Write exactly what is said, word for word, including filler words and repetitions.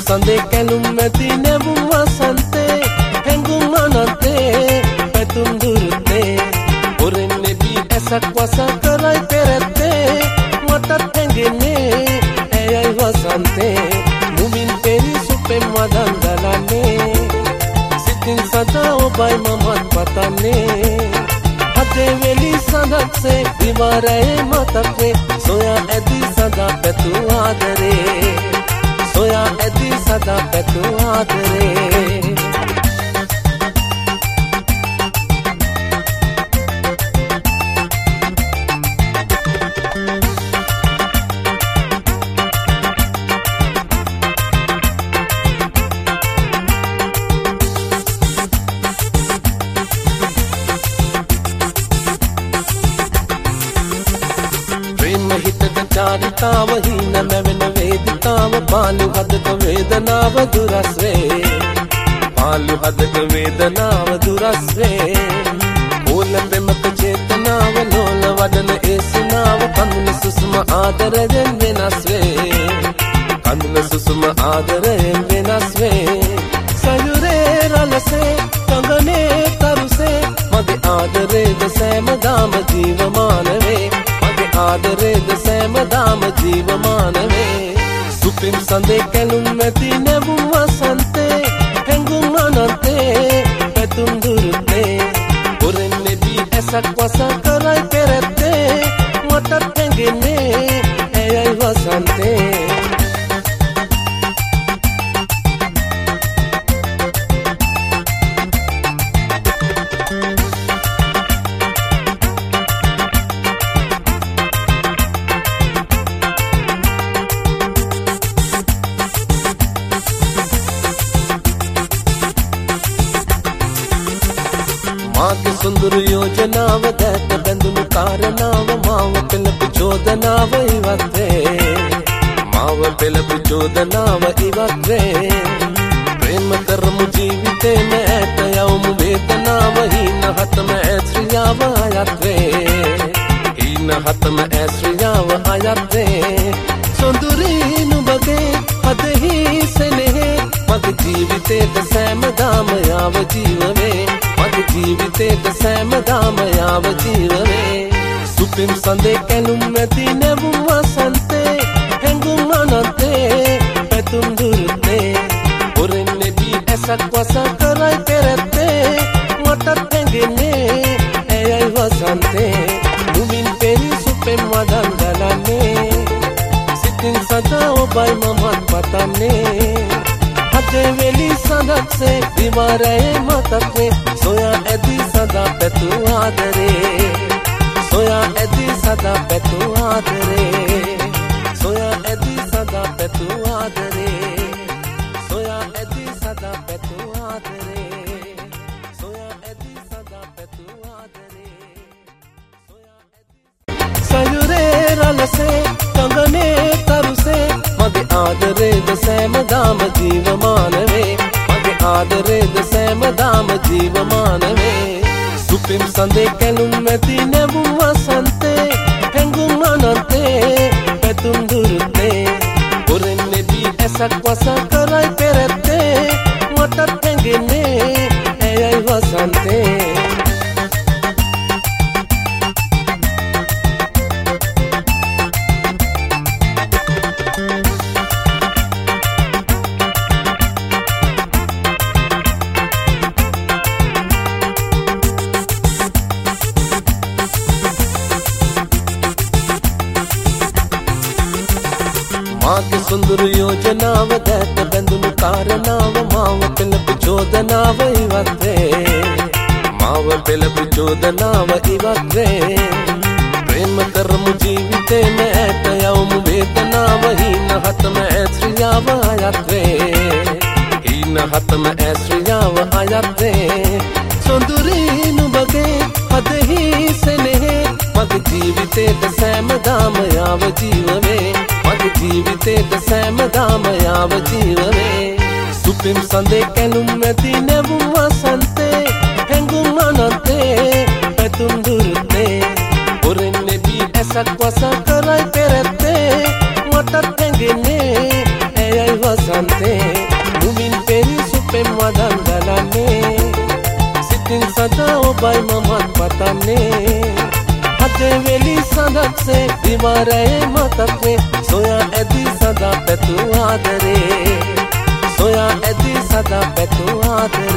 සඳේ කැලුම් මැති නැවුම් වසන්තේ හැඟුම් අනන්තේ පැතුම් දුරුතේ ඔරෙන් නෙබී ඇසක් වස කරයි පෙරත්තේ මටත් හැඟෙන්නේ ඇයයි වසන්තේ මුමින් පෙරි සුපෙම් වදන් දලන්නේ සිතින් සදා ඔබයි මමත් පතන්නේ හදේ වෙලි සඳක්සේ විවරයේ මතක්වේ සොයා ඇති සදා පැතු ආදරේ සොයා ඇති සදා පැතු ආදරේ चारिताव हीन नवीन वेदिकाव बालु हदक वेदनाव दुरस्वे बालु हदक वेदनाव दुरस्वे ओल प्रेमक चेतनाव लोल वदन एसनाव कंदुल सुसुम आदरයෙන් වෙනස්වේ कंदुल सुसुम आदरයෙන් වෙනස්වේ සයුරේ රළසේ කංගනේ තරුසේ මගේ ආදරේද සෑමදාම ජීවමානවේ ආදරේද සෑමදාම ජීවමානවේ සුපිම් සඳේ කැලුම් මැති නැවුම් වසන්තේ හැඟුම් අනන්තේ පැතුම් දුරුතේ ඔරෙන් නෙබී ඇසක් වස කරයි පෙරත්තේ මටත් හැඟෙන්නේ ඇයයි වසන්තේ मागे सुंदर योजनाव दैत बंधुनु कारनाव माव पिलप चोदनाव इवत्रे माव पिलप चोदनाव इवत्रे प्रेम करमु जीविते में ऐत यौम वेदनाव हीन हत में ऐश्रियाव आयत्रे हीन हत में ऐश्रियाव आयत्रे सुंदरी नु बगे हद ही से नेहे मग जीविते सैमदाम याव जीववे ජීවිතේට සෑමදාම යාව ජීවවේ සුපිම් සඳේ කැලුම් මැති නැවුම් වසන්තේ හැඟුම් අනන්තේ පැතුම් දුරුතේ ඔරෙන් නෙබී ඇසක් වස කරයි පෙරත්තේ මටත් හැඟෙන්නේ ඇයයි වසන්තේ මුමින් පෙරි සුපෙම් වදන් දලන්නේ සිතින් සදා ඔබයි මමත් පතන්නේ हदे वेली सदक्से विवरये मतक्वे सोया ऐदी सदा पैतु आदरे सोया ऐदी सदा पैतु आदरे सोया ऐदी सदा पैतु आदरे सोया ऐदी सदा पैतु आदरे सोया ऐदी सदा पैतु आदरे सयुरे रलसे कंगने तरुसे मगे आदरेद सैमदाम जीवमानवे मगे आदरेद सैमदाम जीवमानवे सुपिम सඳේ කැලුම් මැති නැවුම් වසන්තේ හැඟුම් අනන්තේ පැතුම් දුරුතේ ඔරෙන් නෙබී ඇසක් වස කරයි පෙරත්තේ මටත් හැඟෙන්නේ ඇයයි වසන්තේ मागे सुंदर योजनाव दैत बंधुनु कारनाव माव पिलप चोदनाव इवत्रे माव पिलप चोदनाव इवत्रे प्रेम करमु जीविते में ऐत यौम वेदनाव हीन हत में ऐश्रियाव आयत्रे हीन हत में ऐश्रियाव आयत्रे सुंदरी नु बगे हद ही से नेहे मग जीविते सैमदाम याव जीववे मग जीविते सैमदाम याव जीववे සුපිම් සඳේ කැලුම් මැති නැවුම් වසන්තේ හැඟුම් අනන්තේ පැතුම් දුරුතේ ඔරෙන් නෙබී ඇසක් වස කරයි පෙරත්තේ මටත් හැඟෙන්නේ ඇයයි වසන්තේ ඉතින් සදා ඔබයි මමත් පතන්නේ හදේ වෙලි සඳක්සේ දිවරයේ මතක්සේ සොයා ඇදී සදා පැතු ආදරේ සොයා ඇදී සදා පැතු ආදරේ